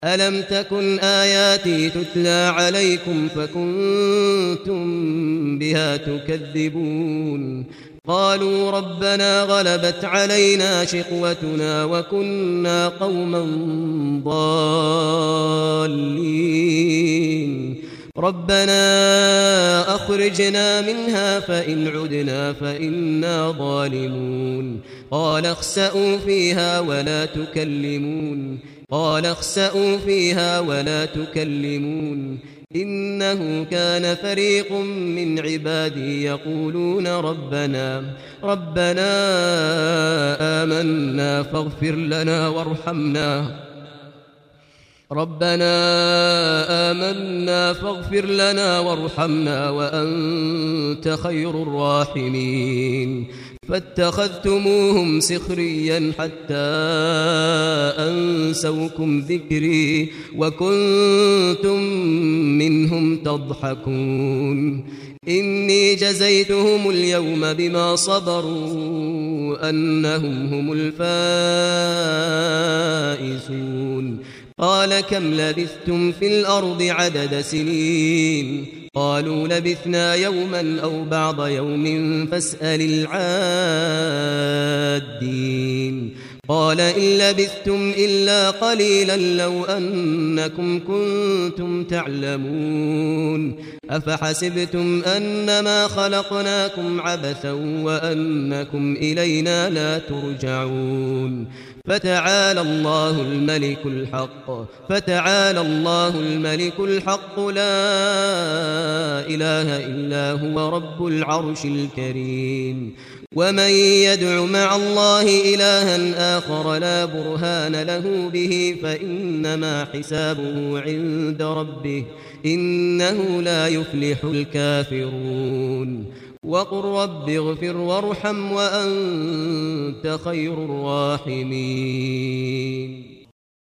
ألم تكن آياتي تتلى عليكم فكنتم بها تكذبون قالوا ربنا غلبت علينا شقوتنا وكنا قوما ضالين ربنا أخرجنا منها فإن عدنا فإنا ظالمون قال اخسئوا فيها ولا تكلمون إنه كان فريق من عبادي يقولون ربنا آمنا فاغفر لنا وارحمنا وأنت خير الراحمين فاتخذتموهم سخريا حتى أنسوكم ذكري وكنتم منهم تضحكون إني جزيتهم اليوم بما صبروا أنهم هم الفائزون قال كم لبثتم في الأرض عدد سنين قالوا لبثنا يوما أو بعض يوم فاسأل العادين قال إن لبثتم إلا قليلا لو أنكم كنتم تعلمون أفحسبتم أنما خلقناكم عبثا وأنكم إلينا لا ترجعون فتعالى الله الملك الحق لا إله إلا هو رب العرش الكريم ومن يدع مع الله إلها آخر لا برهان له به فإنما حسابه عند ربه إنه لا يفلح الكافرون وقل رب اغفر وارحم وأنت خير الراحمين